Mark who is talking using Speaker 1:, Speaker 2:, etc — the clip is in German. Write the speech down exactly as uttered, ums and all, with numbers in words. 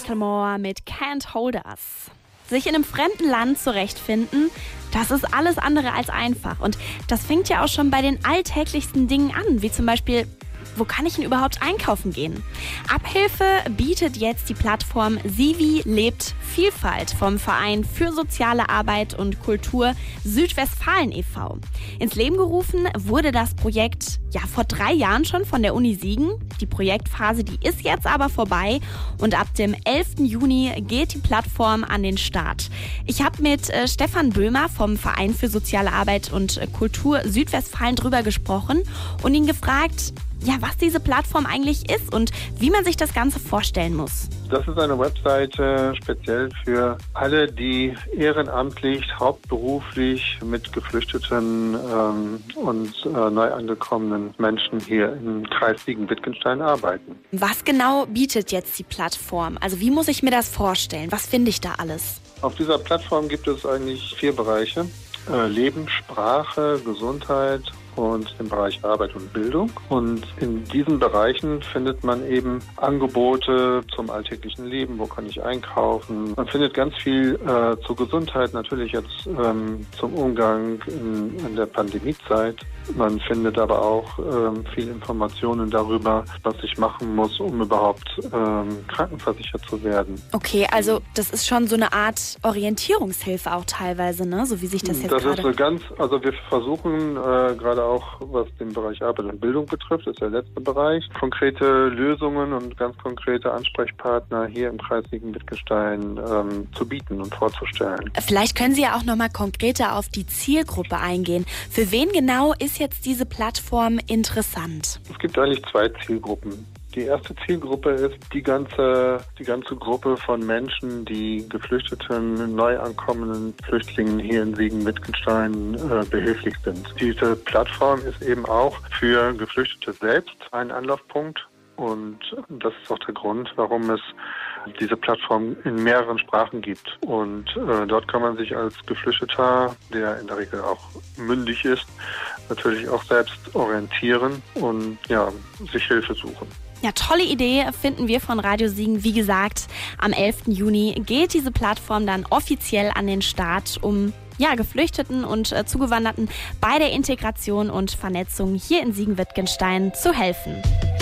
Speaker 1: Macklemore mit Can't Hold Us. Sich in einem fremden Land zurechtfinden, das ist alles andere als einfach. Und das fängt ja auch schon bei den alltäglichsten Dingen an, wie zum Beispiel: Wo kann ich denn überhaupt einkaufen gehen? Abhilfe bietet jetzt die Plattform Sivi lebt Vielfalt vom Verein für soziale Arbeit und Kultur Südwestfalen e V Ins Leben gerufen wurde das Projekt ja vor drei Jahren schon von der Uni Siegen. Die Projektphase, die ist jetzt aber vorbei und ab dem elften Juni geht die Plattform an den Start. Ich habe mit äh, Stefan Böhmer vom Verein für soziale Arbeit und äh, Kultur Südwestfalen drüber gesprochen und ihn gefragt, ja, was diese Plattform eigentlich ist und wie man sich das Ganze vorstellen muss.
Speaker 2: Das ist eine Webseite speziell für alle, die ehrenamtlich, hauptberuflich mit geflüchteten ähm, und äh, neu angekommenen Menschen hier im Kreis Siegen-Wittgenstein arbeiten.
Speaker 1: Was genau bietet jetzt die Plattform? Also wie muss ich mir das vorstellen? Was finde ich da alles?
Speaker 2: Auf dieser Plattform gibt es eigentlich vier Bereiche: äh, Leben, Sprache, Gesundheit und im Bereich Arbeit und Bildung. Und in diesen Bereichen findet man eben Angebote zum alltäglichen Leben. Wo kann ich einkaufen? Man findet ganz viel äh, zur Gesundheit, natürlich jetzt ähm, zum Umgang in, in der Pandemiezeit. Man findet aber auch ähm, viel Informationen darüber, was ich machen muss, um überhaupt ähm, krankenversichert zu werden.
Speaker 1: Okay, also das ist schon so eine Art Orientierungshilfe auch teilweise, ne? So wie sich das jetzt
Speaker 2: das
Speaker 1: gerade...
Speaker 2: Das ist eine ganz, also wir versuchen äh, gerade auch, was den Bereich Arbeit und Bildung betrifft, ist der letzte Bereich, konkrete Lösungen und ganz konkrete Ansprechpartner hier im Kreis Siegen-Wittgenstein ähm, zu bieten und vorzustellen.
Speaker 1: Vielleicht können Sie ja auch nochmal konkreter auf die Zielgruppe eingehen. Für wen genau ist jetzt diese Plattform interessant?
Speaker 2: Es gibt eigentlich zwei Zielgruppen. Die erste Zielgruppe ist die ganze, die ganze Gruppe von Menschen, die geflüchteten, neu ankommenden Flüchtlingen hier in Siegen-Wittgenstein äh, behilflich sind. Diese Plattform ist eben auch für Geflüchtete selbst ein Anlaufpunkt. Und das ist auch der Grund, warum es diese Plattform in mehreren Sprachen gibt. Und äh, dort kann man sich als Geflüchteter, der in der Regel auch mündig ist, natürlich auch selbst orientieren und ja, sich Hilfe suchen.
Speaker 1: Ja, tolle Idee finden wir von Radio Siegen. Wie gesagt, am elften Juni geht diese Plattform dann offiziell an den Start, um ja, Geflüchteten und äh, Zugewanderten bei der Integration und Vernetzung hier in Siegen-Wittgenstein zu helfen.